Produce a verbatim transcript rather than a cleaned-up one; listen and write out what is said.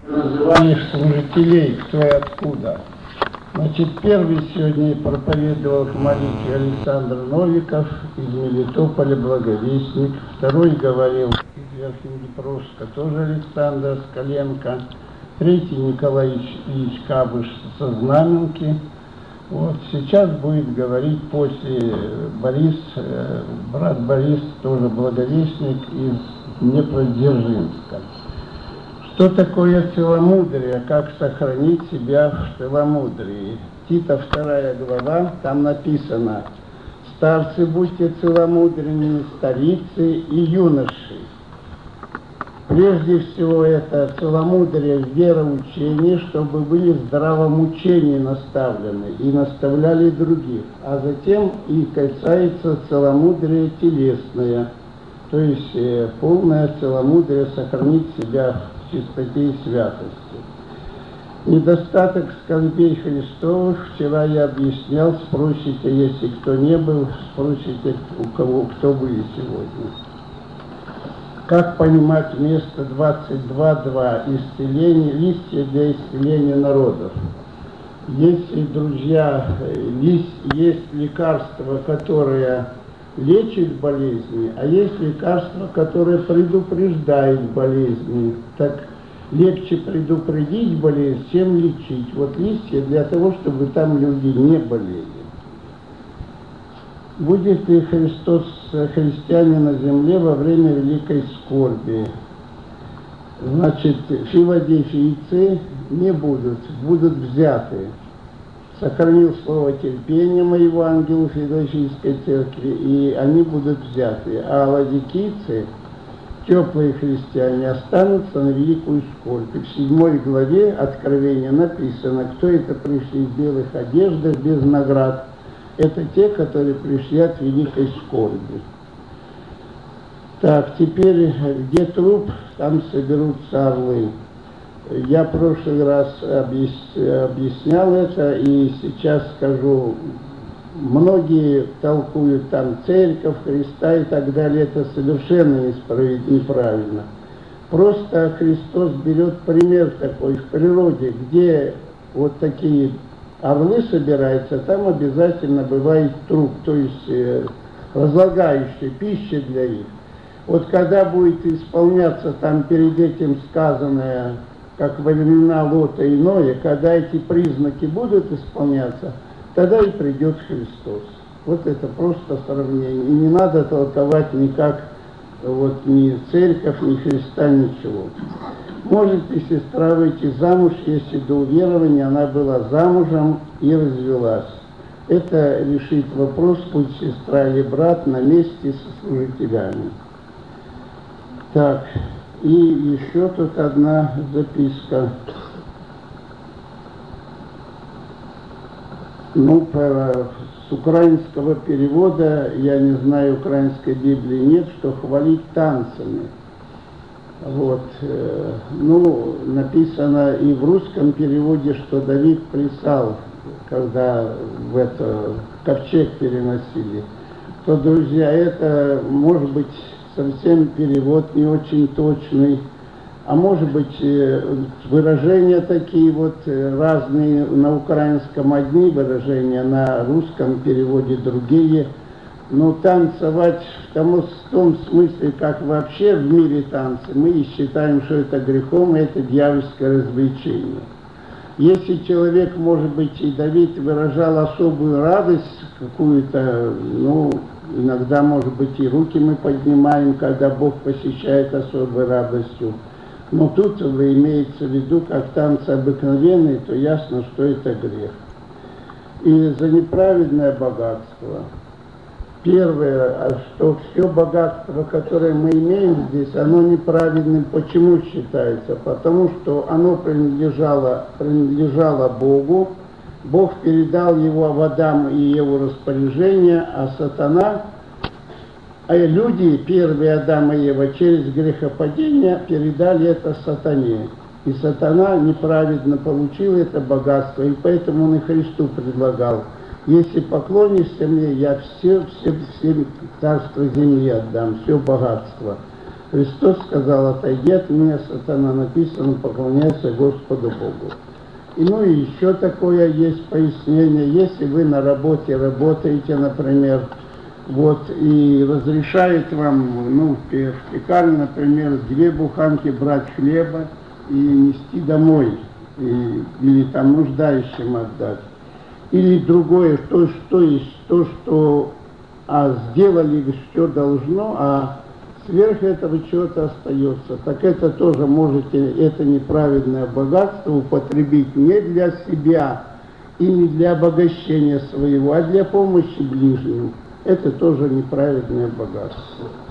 Называемых служителей, кто и откуда. Значит, первый сегодня проповедовал к молитве Александр Новиков из Мелитополя, благовестник. Второй говорил из Верхнеднепровска, тоже Александр Скаленко. Третий Николай Ильич Кабыш со Знаменки. Вот сейчас будет говорить после Борис, брат Борис, тоже благовестник из Днепродзержинска. Что такое целомудрие? Как сохранить себя в целомудрии? Тита вторая глава, там написано: «Старцы, будьте целомудренными, старицы и юноши». Прежде всего, это целомудрие в вероучении, чтобы были в здравом учении наставлены и наставляли других. А затем и касается целомудрия телесное, то есть э, полное целомудрие сохранить себя в чистоте и святости. Недостаток скорбей Христовых вчера я объяснял, спросите, если кто не был, спросите, у кого, кто были сегодня. Как понимать место двадцать два два исцеление, листья для исцеления народов? Если, друзья, лист, есть лекарство, которое лечит болезни, а есть лекарство, которое предупреждает болезни. Так легче предупредить болезнь, чем лечить. Вот листья для того, чтобы там люди не болели. Будет ли Христос христиане на земле во время великой скорби? Значит, филадельфийцы не будут, будут взяты. Сохранил слово терпения моего ангелу Филадельфийской церкви, и они будут взяты. А ладикийцы, теплые христиане, останутся на великую скорбь. В седьмой главе Откровения написано, кто это пришли в белых одеждах без наград. Это те, которые пришли от великой скорби. Так, теперь, где труп, там соберутся орлы. Я в прошлый раз объяснял это, и сейчас скажу, многие толкуют там церковь, Христа и так далее, это совершенно неправильно. Просто Христос берет пример такой в природе, где вот такие орлы собираются, там обязательно бывает труп, то есть э, разлагающая пища для них. Вот когда будет исполняться там перед этим сказанное, как во времена Лота и Ноя, когда эти признаки будут исполняться, тогда и придет Христос. Вот это просто сравнение. И не надо толковать никак вот, ни церковь, ни Христа, ничего. Может ли сестра выйти замуж, если до уверования она была замужем и развелась? Это решит вопрос, пусть сестра или брат на месте со служителями. Так, и еще тут одна записка. Ну, по, с украинского перевода, я не знаю, украинской Библии нет, что хвалить танцами. Вот, э, ну, написано и в русском переводе, что Давид плясал, когда в это ковчег переносили. То, друзья, это может быть совсем перевод не очень точный, а может быть выражения такие вот разные, на украинском одни выражения, на русском переводе другие. Но танцевать в том, в том смысле, как вообще в мире танцы, мы считаем, что это грехом, и это дьявольское развлечение. Если человек, может быть, и Давид выражал особую радость какую-то, ну, иногда, может быть, и руки мы поднимаем, когда Бог посещает особой радостью. Но тут вы имеете в виду, как танцы обыкновенные, то ясно, что это грех. И за неправедное богатство. Первое, что все богатство, которое мы имеем здесь, оно неправедным. Почему считается? Потому что оно принадлежало, принадлежало Богу. Бог передал его в Адам и его распоряжение, а сатана, а люди, первые Адам и Ева, через грехопадение передали это сатане. И сатана неправедно получил это богатство, и поэтому он и Христу предлагал: если поклонишься мне, я все, все, все царство земли отдам, все богатство. Христос сказал: отойди от меня, сатана, написано, поклоняйся Господу Богу. И ну и еще такое есть пояснение. Если вы на работе работаете, например, вот, и разрешает вам, ну, в пекарне, например, две буханки брать хлеба и нести домой, и, или там нуждающим отдать. Или другое, то, что есть, то, что а, сделали, что должно, а сверх этого чего-то остается. Так это тоже можете, это неправедное богатство употребить не для себя и не для обогащения своего, а для помощи ближним. Это тоже неправедное богатство.